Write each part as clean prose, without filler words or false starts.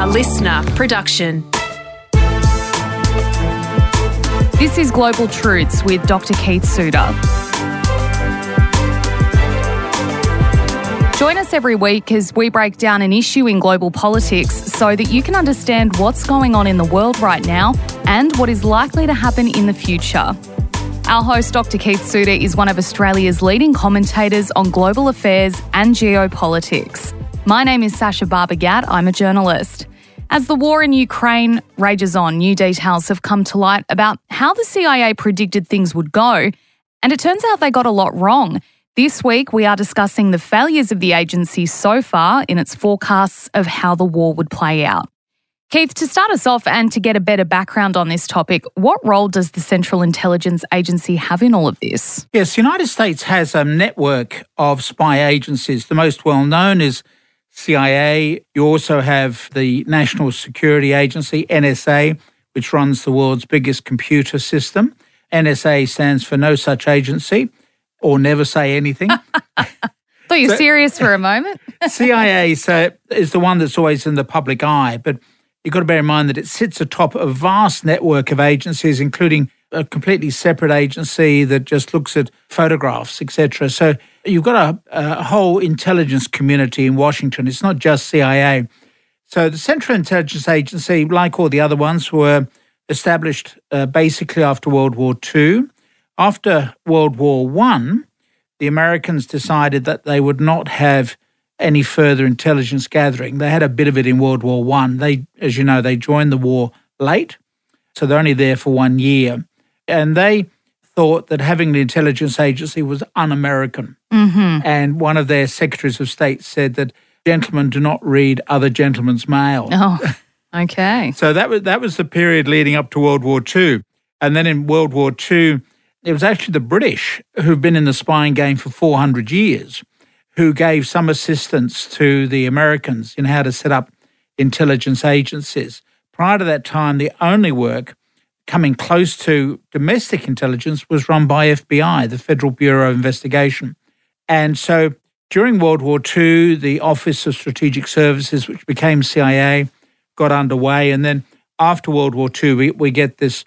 listener production. This is Global Truths with Dr. Keith Suter. Join us every week as we break down an issue in global politics so that you can understand what's going on in the world right now and what is likely to happen in the future. Our host, Dr. Keith Suter, is one of Australia's leading commentators on global affairs and geopolitics. My name is Sasha Barbagat. I'm a journalist. As the war in Ukraine rages on, new details have come to light about how the CIA predicted things would go, and it turns out they got a lot wrong. This week, we are discussing the failures of the agency so far in its forecasts of how the war would play out. Keith, to start us off and to get a better background on this topic, what role does the Central Intelligence Agency have in all of this? Yes, the United States has a network of spy agencies. The most well-known is CIA. You also have the National Security Agency, NSA, which runs the world's biggest computer system. NSA stands for No Such Agency, or Never Say Anything. Thought you were serious for a moment. CIA is the one that's always in the public eye, but you've got to bear in mind that it sits atop a vast network of agencies, including a completely separate agency that just looks at photographs, etc. So you've got a whole intelligence community in Washington. It's not just CIA. So the Central Intelligence Agency, like all the other ones, were established basically after World War II. After World War I, the Americans decided that they would not have any further intelligence gathering. They had a bit of it in World War I. They, as you know, they joined the war late, so they're only there for 1 year. And they thought that having the intelligence agency was un-American. Mm-hmm. And one of their secretaries of state said that gentlemen do not read other gentlemen's mail. Oh, okay. So that was the period leading up to World War II. And then in World War II, it was actually the British who've been in the spying game for 400 years who gave some assistance to the Americans in how to set up intelligence agencies. Prior to that time, the only work coming close to domestic intelligence was run by FBI, the Federal Bureau of Investigation. And so during World War II, the Office of Strategic Services, which became CIA, got underway. And then after World War II, we get this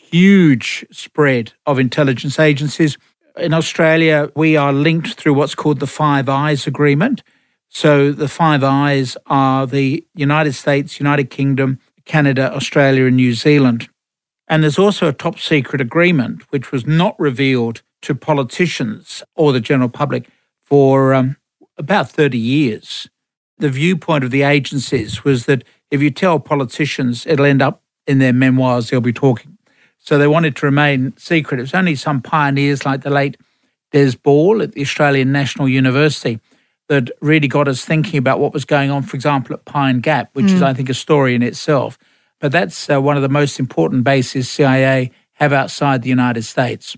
huge spread of intelligence agencies. In Australia, we are linked through what's called the Five Eyes Agreement. So the Five Eyes are the United States, United Kingdom, Canada, Australia, and New Zealand. And there's also a top secret agreement, which was not revealed to politicians or the general public for about 30 years. The viewpoint of the agencies was that if you tell politicians, it'll end up in their memoirs, they'll be talking. So they wanted to remain secret. It was only some pioneers like the late Des Ball at the Australian National University that really got us thinking about what was going on, for example, at Pine Gap, which is, I think, a story in itself. But that's one of the most important bases CIA have outside the United States.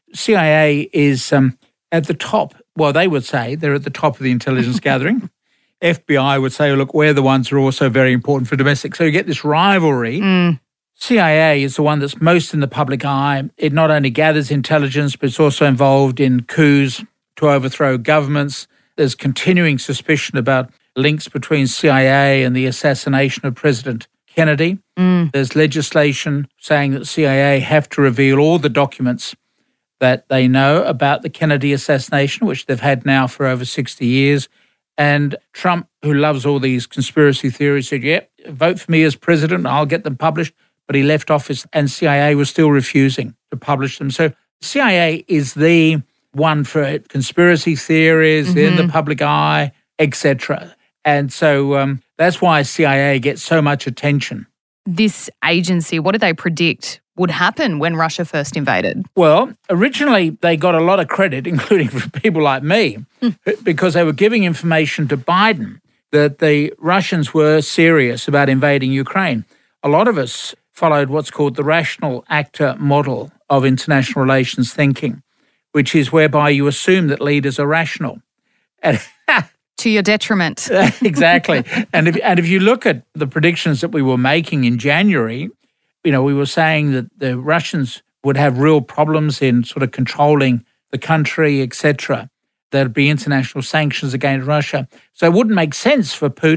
CIA is at the top. Well, they would say they're at the top of the intelligence gathering. FBI would say, look, we're the ones who are also very important for domestic. So you get this rivalry. CIA is the one that's most in the public eye. It not only gathers intelligence, but it's also involved in coups to overthrow governments. There's continuing suspicion about links between CIA and the assassination of President Kennedy. There's legislation saying that CIA have to reveal all the documents that they know about the Kennedy assassination, which they've had now for over 60 years. And Trump, who loves all these conspiracy theories, said, vote for me as president, I'll get them published. But he left office and CIA was still refusing to publish them. So CIA is the one for conspiracy theories in the public eye, etc. And so that's why CIA gets so much attention. This agency, what did they predict would happen when Russia first invaded? Well, originally they got a lot of credit, including for people like me, because they were giving information to Biden that the Russians were serious about invading Ukraine. A lot of us followed what's called the rational actor model of international relations thinking, which is whereby you assume that leaders are rational. And to your detriment. Exactly. And if you look at the predictions that we were making in January, we were saying that the Russians would have real problems in sort of controlling the country, etc. There'd be international sanctions against Russia. So it wouldn't make sense for Putin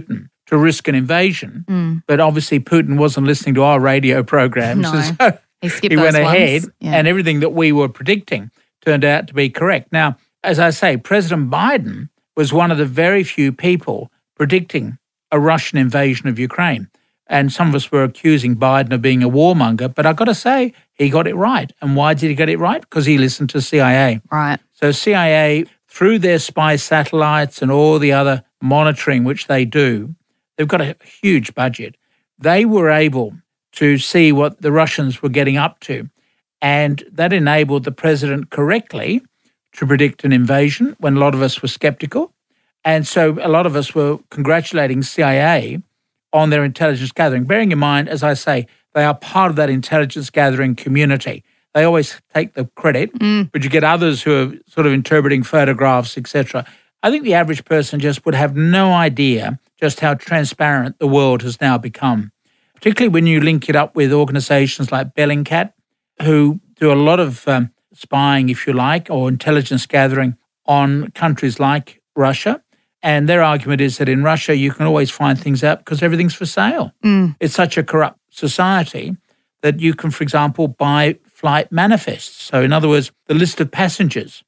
to risk an invasion. But obviously Putin wasn't listening to our radio programs. No. So he went ahead Yeah. and everything that we were predicting turned out to be correct. Now, as I say, President Biden was one of the very few people predicting a Russian invasion of Ukraine. And some of us were accusing Biden of being a warmonger, but I've got to say, he got it right. And why did he get it right? Because he listened to CIA. Right. So CIA, through their spy satellites and all the other monitoring which they do, they've got a huge budget. They were able to see what the Russians were getting up to. And that enabled the president correctly to predict an invasion when a lot of us were skeptical. And so a lot of us were congratulating CIA on their intelligence gathering. Bearing in mind, as I say, they are part of that intelligence gathering community. They always take the credit, but you get others who are sort of interpreting photographs, etc. I think the average person just would have no idea just how transparent the world has now become, particularly when you link it up with organizations like Bellingcat, who do a lot of spying, if you like, or intelligence gathering on countries like Russia. And their argument is that in Russia, you can always find things out because everything's for sale. It's such a corrupt society that you can, for example, buy flight manifests. So in other words, the list of passengers.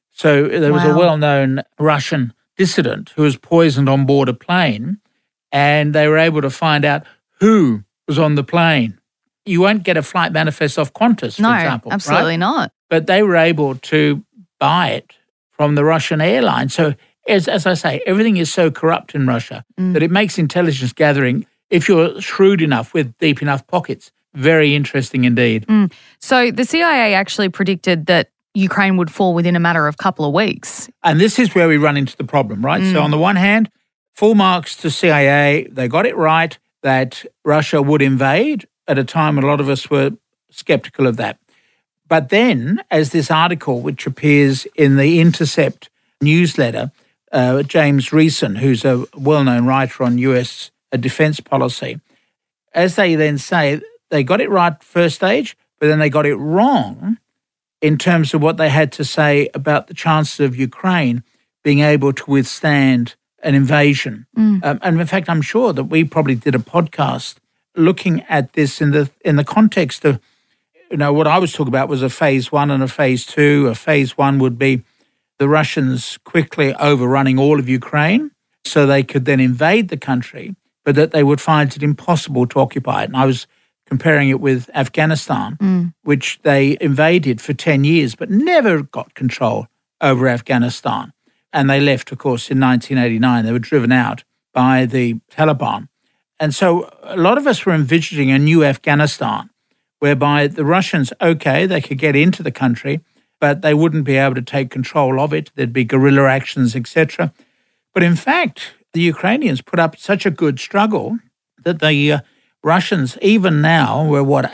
So there was a well-known Russian dissident who was poisoned on board a plane, and they were able to find out who was on the plane. You won't get a flight manifest off Qantas, for example. No, absolutely not. But they were able to buy it from the Russian airline. So as I say, everything is so corrupt in Russia that it makes intelligence gathering, if you're shrewd enough with deep enough pockets, very interesting indeed. So the CIA actually predicted that Ukraine would fall within a matter of a couple of weeks. And this is where we run into the problem, right? So on the one hand, full marks to CIA. They got it right that Russia would invade at a time when a lot of us were skeptical of that. But then, as this article, which appears in the Intercept newsletter, James Reason, who's a well-known writer on US defense policy, as they then say, they got it right first stage, but then they got it wrong in terms of what they had to say about the chances of Ukraine being able to withstand an invasion. And in fact, I'm sure that we probably did a podcast looking at this in the context of, what I was talking about was a phase 1 and a phase 2. A phase 1 would be the Russians quickly overrunning all of Ukraine so they could then invade the country, but that they would find it impossible to occupy it. And I was comparing it with Afghanistan, which they invaded for 10 years but never got control over Afghanistan. And they left, of course, in 1989. They were driven out by the Taliban. And so a lot of us were envisioning a new Afghanistan whereby the Russians, they could get into the country, but they wouldn't be able to take control of it. There'd be guerrilla actions, etc. But in fact, the Ukrainians put up such a good struggle that the Russians, even now, we're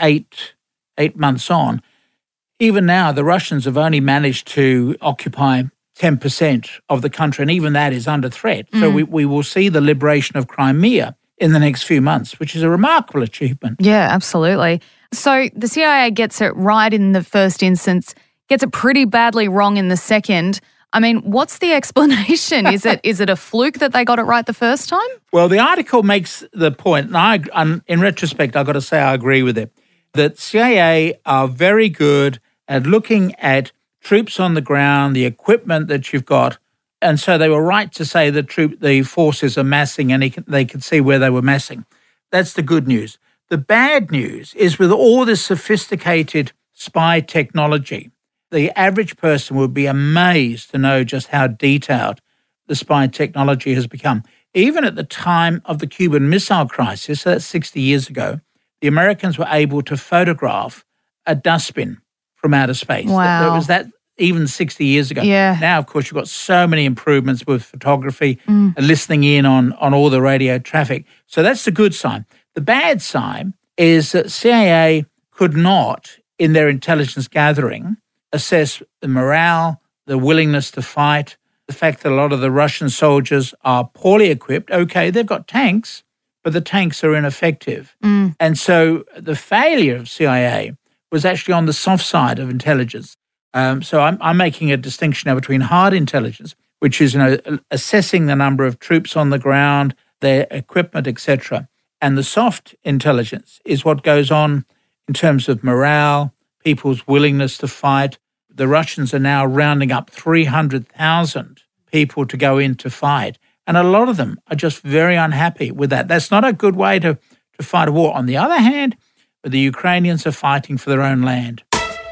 8 months on, even now the Russians have only managed to occupy 10% of the country, and even that is under threat. So we will see the liberation of Crimea in the next few months, which is a remarkable achievement. Yeah, absolutely. So the CIA gets it right in the first instance, gets it pretty badly wrong in the second. I mean, what's the explanation? Is it a fluke that they got it right the first time? Well, the article makes the point, and in retrospect, I've got to say I agree with it, that CIA are very good at looking at troops on the ground, the equipment that you've got, and so they were right to say the forces are massing, and they could see where they were massing. That's the good news. The bad news is with all this sophisticated spy technology, the average person would be amazed to know just how detailed the spy technology has become. Even at the time of the Cuban Missile Crisis, so that's 60 years ago, the Americans were able to photograph a dustbin from outer space. Wow. There was that even 60 years ago. Yeah. Now, of course, you've got so many improvements with photography and listening in on all the radio traffic. So that's the good sign. The bad sign is that CIA could not, in their intelligence gathering, assess the morale, the willingness to fight, the fact that a lot of the Russian soldiers are poorly equipped. Okay, they've got tanks, but the tanks are ineffective. And so the failure of CIA was actually on the soft side of intelligence. So I'm making a distinction now between hard intelligence, which is assessing the number of troops on the ground, their equipment, etc. And the soft intelligence is what goes on in terms of morale, people's willingness to fight. The Russians are now rounding up 300,000 people to go in to fight. And a lot of them are just very unhappy with that. That's not a good way to fight a war. On the other hand, the Ukrainians are fighting for their own land.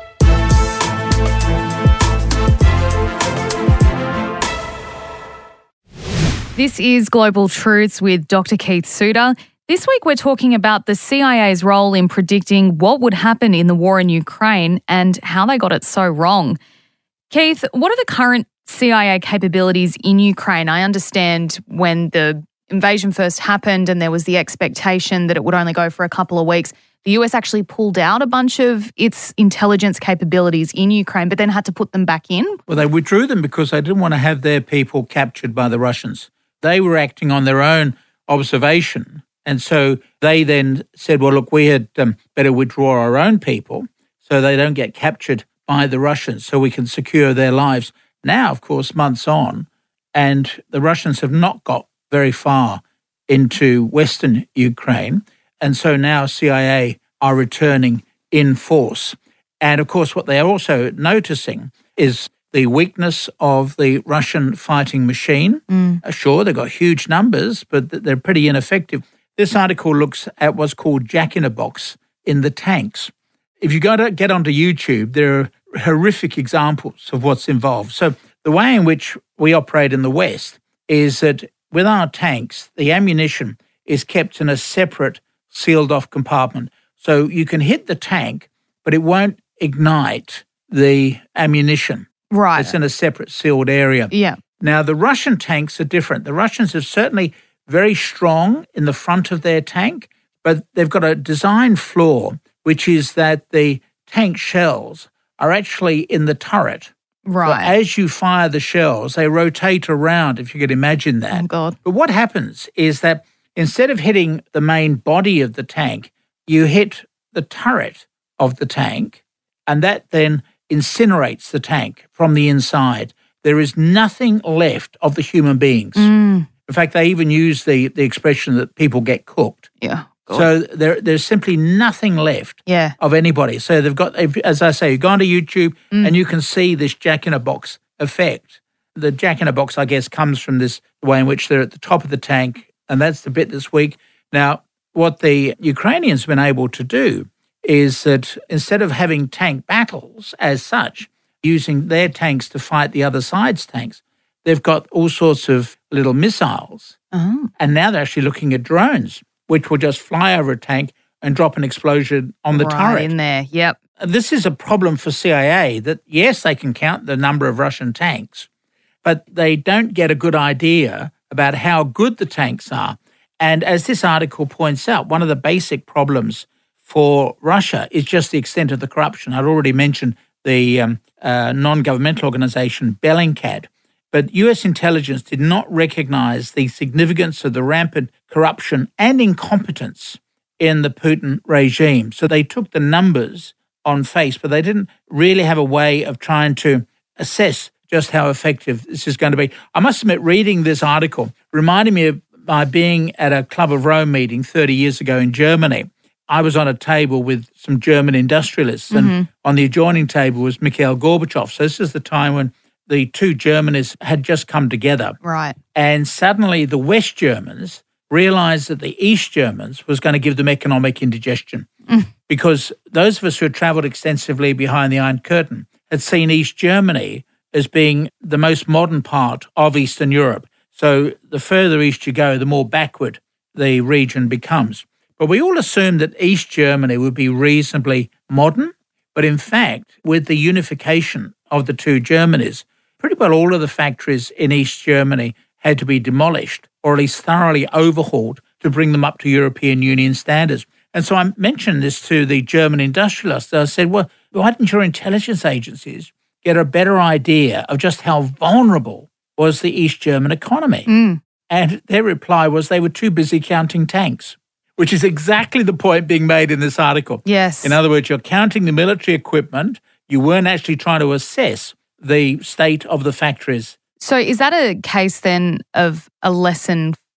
This is Global Truths with Dr. Keith Suter. This week we're talking about the CIA's role in predicting what would happen in the war in Ukraine and how they got it so wrong. Keith, what are the current CIA capabilities in Ukraine? I understand when the invasion first happened and there was the expectation that it would only go for a couple of weeks, the US actually pulled out a bunch of its intelligence capabilities in Ukraine, but then had to put them back in. Well, they withdrew them because they didn't want to have their people captured by the Russians. They were acting on their own observation. And so they then said, well, look, we had better withdraw our own people so they don't get captured by the Russians so we can secure their lives. Now, of course, months on, and the Russians have not got very far into Western Ukraine. And so now CIA are returning in force. And, of course, what they're also noticing is the weakness of the Russian fighting machine. Sure, they've got huge numbers, but they're pretty ineffective. This article looks at what's called jack-in-a-box in the tanks. If you get onto YouTube, there are horrific examples of what's involved. So the way in which we operate in the West is that with our tanks, the ammunition is kept in a separate sealed-off compartment. So you can hit the tank, but it won't ignite the ammunition. Right. It's in a separate sealed area. Yeah. Now, the Russian tanks are different. The Russians are certainly very strong in the front of their tank, but they've got a design flaw, which is that the tank shells are actually in the turret. Right. So as you fire the shells, they rotate around, if you could imagine that. Oh, God. But what happens is that instead of hitting the main body of the tank, you hit the turret of the tank, and that then incinerates the tank from the inside. There is nothing left of the human beings. In fact, they even use the expression that people get cooked. Yeah. God. So there's simply nothing left of anybody. So they've got, as I say, you go onto YouTube and you can see this jack-in-a-box effect. The jack-in-a-box, I guess, comes from this way in which they're at the top of the tank, and that's the bit that's weak. Now, what the Ukrainians have been able to do is that instead of having tank battles as such, using their tanks to fight the other side's tanks, they've got all sorts of little missiles. And now they're actually looking at drones, which will just fly over a tank and drop an explosion on the turret. In there, yep. This is a problem for CIA that, yes, they can count the number of Russian tanks, but they don't get a good idea about how good the tanks are. And as this article points out, one of the basic problems for Russia is just the extent of the corruption. I'd already mentioned the non-governmental organization Bellingcat, but US intelligence did not recognize the significance of the rampant corruption and incompetence in the Putin regime. So they took the numbers on face, but they didn't really have a way of trying to assess just how effective this is going to be. I must admit, reading this article reminded me of my being at a Club of Rome meeting 30 years ago in Germany. I was on a table with some German industrialists, and on the adjoining table was Mikhail Gorbachev. So this is the time when the two Germanies had just come together. Right. And suddenly the West Germans realized that the East Germans was going to give them economic indigestion because those of us who had traveled extensively behind the Iron Curtain had seen East Germany as being the most modern part of Eastern Europe. So the further east you go, the more backward the region becomes. But we all assumed that East Germany would be reasonably modern. But in fact, with the unification of the two Germanys, pretty well all of the factories in East Germany had to be demolished or at least thoroughly overhauled to bring them up to European Union standards. And so I mentioned this to the German industrialists. I said, well, why didn't your intelligence agencies get a better idea of just how vulnerable was the East German economy? And their reply was they were too busy counting tanks, which is exactly the point being made in this article. Yes. In other words, you're counting the military equipment. You weren't actually trying to assess the state of the factories. So is that a case then of a lesson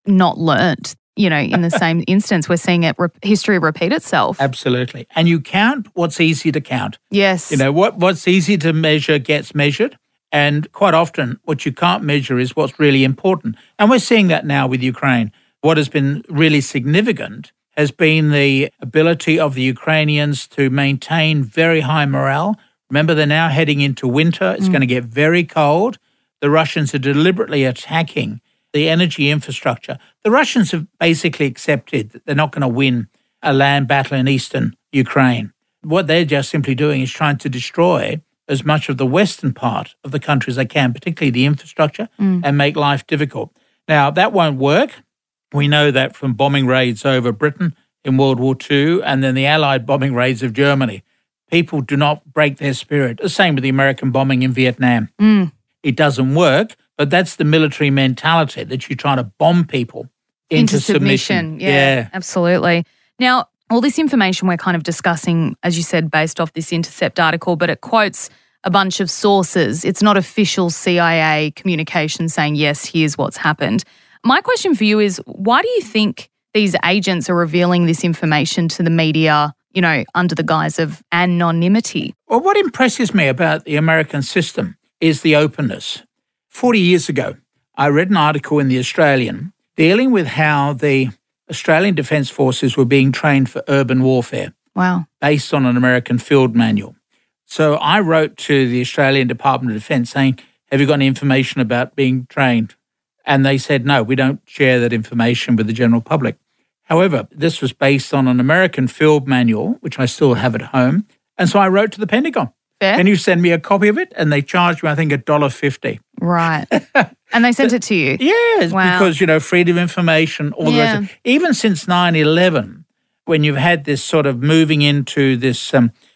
not learnt. In the same instance, we're seeing history repeat itself. Absolutely. And you count what's easy to count. Yes. What's easy to measure gets measured. And quite often what you can't measure is what's really important. And we're seeing that now with Ukraine. What has been really significant has been the ability of the Ukrainians to maintain very high morale. Remember, they're now heading into winter. It's going to get very cold. The Russians are deliberately attacking the energy infrastructure. The Russians have basically accepted that they're not going to win a land battle in eastern Ukraine. What they're just simply doing is trying to destroy as much of the western part of the country as they can, particularly the infrastructure, and make life difficult. Now, that won't work. We know that from bombing raids over Britain in World War II and then the Allied bombing raids of Germany. People do not break their spirit. The same with the American bombing in Vietnam. It doesn't work. But that's the military mentality, that you try to bomb people into submission. Yeah, absolutely. Now, all this information we're kind of discussing, as you said, based off this Intercept article, but it quotes a bunch of sources. It's not official CIA communication saying, yes, here's what's happened. My question for you is, why do you think these agents are revealing this information to the media, under the guise of anonymity? Well, what impresses me about the American system is the openness. 40 years ago, I read an article in The Australian dealing with how the Australian Defence Forces were being trained for urban warfare. Wow. Based on an American field manual. So I wrote to the Australian Department of Defence saying, have you got any information about being trained? And they said, no, we don't share that information with the general public. However, this was based on an American field manual, which I still have at home. And so I wrote to the Pentagon. Fair. Can you send me a copy of it? And they charged me, I think, $1.50. Right. And they sent it to you? Yes, wow. Because, freedom of information, all the rest of it. Even since 9/11, when you've had this sort of moving into this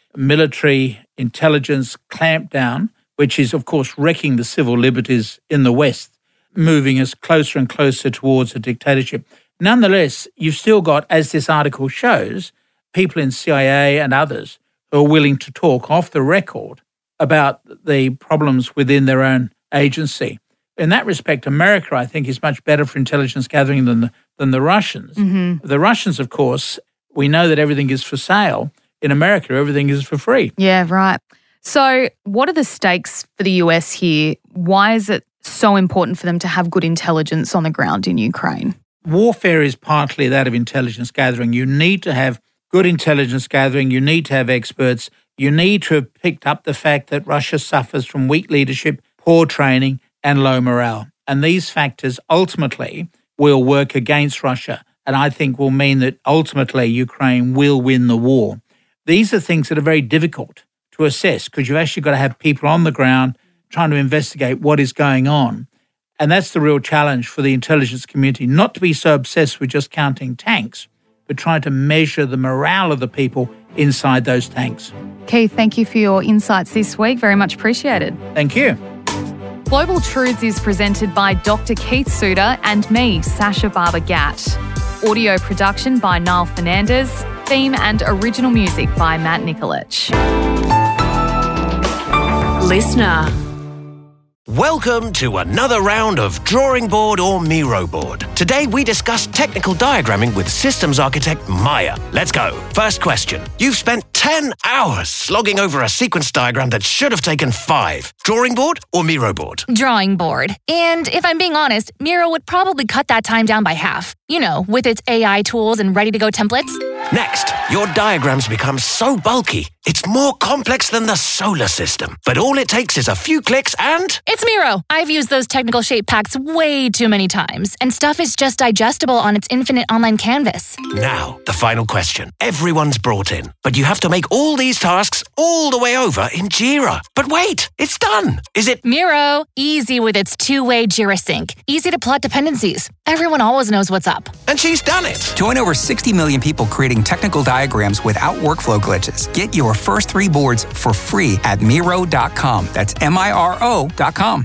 military intelligence clampdown, which is, of course, wrecking the civil liberties in the West, moving us closer and closer towards a dictatorship. Nonetheless, you've still got, as this article shows, people in CIA and others who are willing to talk off the record about the problems within their own agency. In that respect, America, I think, is much better for intelligence gathering than the Russians. The Russians, of course, we know that everything is for sale. In America, everything is for free. Yeah, right. So what are the stakes for the US here? Why is it so important for them to have good intelligence on the ground in Ukraine? Warfare is partly that of intelligence gathering. You need to have good intelligence gathering. You need to have experts. You need to have picked up the fact that Russia suffers from weak leadership, poor training, and low morale. And these factors ultimately will work against Russia, and I think will mean that ultimately Ukraine will win the war. These are things that are very difficult to assess because you've actually got to have people on the ground trying to investigate what is going on. And that's the real challenge for the intelligence community, not to be so obsessed with just counting tanks, but trying to measure the morale of the people inside those tanks. Keith, thank you for your insights this week. Very much appreciated. Thank you. Global Truths is presented by Dr. Keith Suter and me, Sasha Barber Gatt. Audio production by Niall Fernandez. Theme and original music by Matt Nikolic. Listener. Welcome to another round of Drawing Board or Miro Board. Today we discuss technical diagramming with systems architect Maya. Let's go. First question. You've spent 10 hours slogging over a sequence diagram that should have taken 5. Drawing board or Miro board? Drawing board. And if I'm being honest, Miro would probably cut that time down by half. You know, with its AI tools and ready-to-go templates. Next, your diagrams become so bulky, it's more complex than the solar system. But all it takes is a few clicks and... It's Miro! I've used those technical shape packs way too many times, and stuff is just digestible on its infinite online canvas. Now, the final question. Everyone's brought in, but you have to make all these tasks all the way over in Jira. But wait, it's done! Is it... Miro! Easy with its two-way Jira sync. Easy to plot dependencies. Everyone always knows what's up. And she's done it! Join over 60 million people creating technical diagrams without workflow glitches. Get your first 3 boards for free at Miro.com. That's Miro.com.